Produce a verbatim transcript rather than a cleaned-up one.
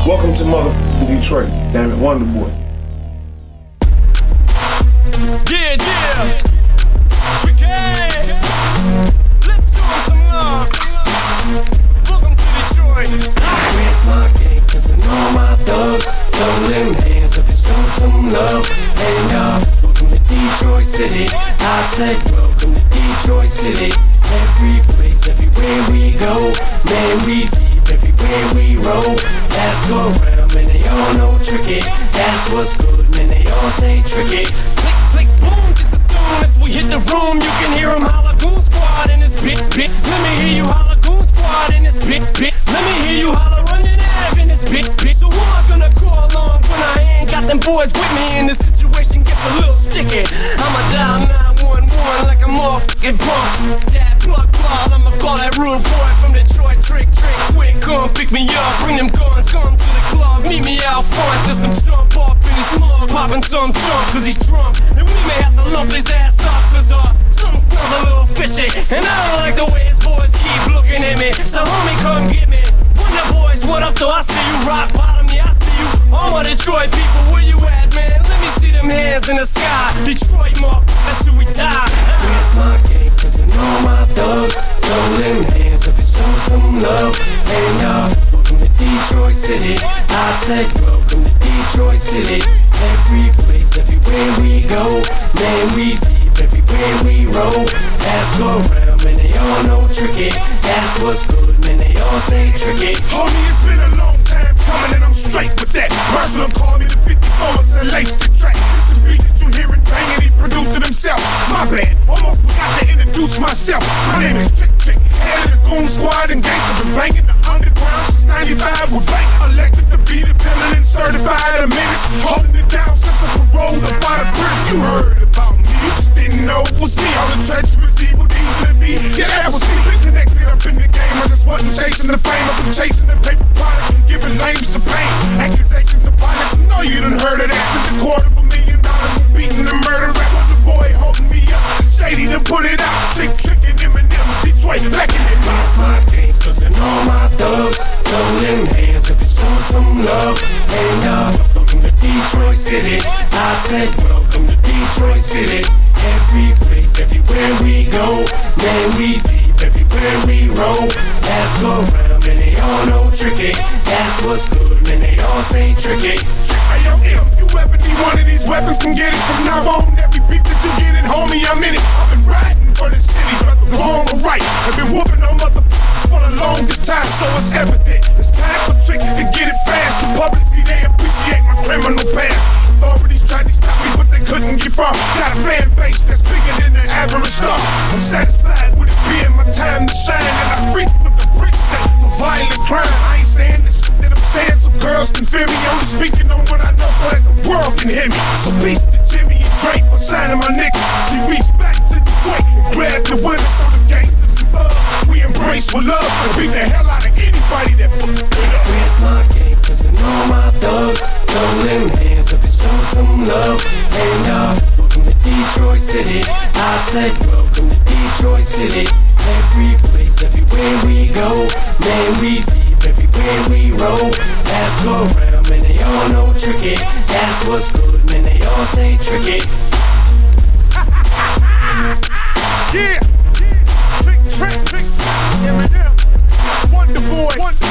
Welcome to motherfucking Detroit. Damn it, Wonder Boy. Yeah, yeah. Tricky. Let's do some love. Welcome to Detroit. Where's my gangsters and all my thugs? Throw them hands up and show some love. And uh, welcome to Detroit City. I said welcome to Detroit City. Every place, everywhere we go, man, we deep everywhere we roll. Ask around, man, they all know tricky. That's what's good, man, they all say tricky. Click, click, boom, just as soon as we hit the room, you can hear them holla Goon Squad in this bit, bit. Let me hear you holla Goon Squad in this bit, bit. Let me hear you holla running Ave in this bit, bit. So who am I gonna call on when I ain't got them boys with me and the situation gets a little sticky? I'ma dial nine one one like I'm all fucking pumped. That plug plug, I'ma call that rude boy from Detroit. Trick, trick, quick, come pick me up. Bring them guns, come to the club. Meet me out front, there's some jump off in his mug. Popping some trunk, cause he's drunk. And we may have to lump his ass up, cause uh, something smells a little fishy. And I don't like the way his boys keep looking at me. So homie, come get me. Wonder boys, what up though? I see you rock bottom, yeah, I see you. All my Detroit people, where you at, man? Let me see them hands in the sky. Detroit, motherfuckers, till we die. Where's my gangsters and all my thugs? Throw them hands up and show some love. And uh, welcome to Detroit City. I said welcome to Detroit City. Every place, everywhere we go, man, we deep everywhere we roll. Ask around, man, they all know tricky. That's what's good, man, they all say tricky. Homie, it's been a long time coming and I'm straight with that. Marshall called me the fifty-fours and laced the track. It's the beat that you hearin' bangin', he produced it himself. My bad, almost forgot to introduce myself. My name is Trick Trick, head of the Goon Squad and gangsta been bangin' the underground since ninety-five with bang. Elected to be the villain and certified a menace. Holding it down since I paroled up by the prison. You heard about me, you just didn't know it was me. All the treacherous evil deeds and be, yeah, that was me. Been connected up in the game, I just wasn't chasing the fame. I've been chasing the paper product and giving lames to pain. Accusations of violence, I know you done heard of that. Spent a quarter of a million dollars beating the murder rap of the boy holding me up. Shady done put it out, Trick Trick and Eminem, Detroit back in it. Where's my gangsters and all my thugs? Throw them hands up and show some love. And uh, welcome to Detroit City. I said welcome to Detroit City. Every place, everywhere we go, man, we deep everywhere we roll. Ask around, man, they all know tricky. That's what's good, man, they all say tricky. Hey, yo, M, you ever need one of these weapons, can get it from now on. Every beat that you get in, homie, I'm in it. I've been riding for the city, whether wrong or right. I've been whooping on motherfuckers for the longest time, so it's evident. It's time for Trick to get it fast. The public see they appreciate my criminal past. Authorities tried to stop me, but they couldn't get far. Got a fan base that's bigger than the average star. I'm satisfied with it being my time to shine, and I frequent the precinct for violent crime. I ain't saying the shit that I'm saying so girls can feel me. Only speaking on what I know so that the world can hear me. So peace to Jimmy and Drake for signing my nigga. He reached back to Detroit and grabbed the women, so the gangsters and thugs we embrace with love and beat the hell out of anybody that fuck with us. Where's my gangsters and all my thugs? Throw them hands up and show some love. And uh, welcome to Detroit City. I said welcome to Detroit City. Every place, everywhere we go, man, we deep everywhere we roll. Ask around, man, they all know tricky. That's what's good, man, they all say tricky. Yeah, Trick, Trick, Trick, Eminem, Wonder Boy, Wonder